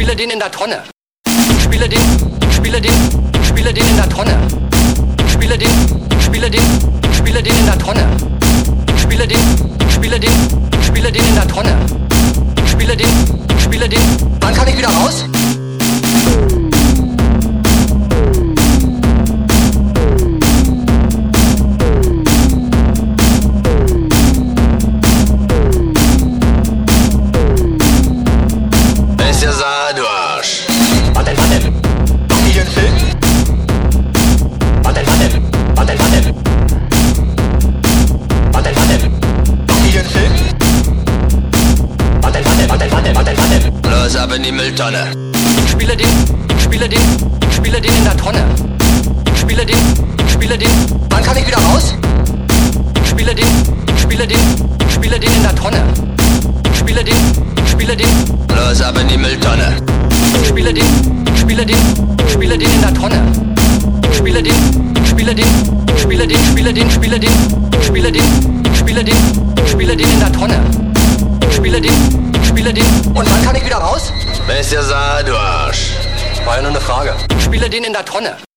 spiele den in der Tonne. Ich spiele den in der Tonne. Ich spiele den in der Tonne. Ich spiele den in der Tonne. Ich spiele den. Wann kann ich wieder raus? Ist ja Saar, du Arsch. Warte. Mach ich einen Film? Warte. Mach ich einen Film? Warte. Los, ab in die Mülltonne. Ich spiele den in der Tonne. Ich spiele den. Wann kann ich wieder raus? Ich spiele den in der Tonne. Ich spiele den. Los, ab in die Mülltonne. Ich spiele den in der Tonne. Ich spiele den in der Tonne. Ich spiele den. Und wann kann ich wieder raus? Ist ja Saar, du Arsch. War ja nur eine Frage. Ich spiele den in der Tonne.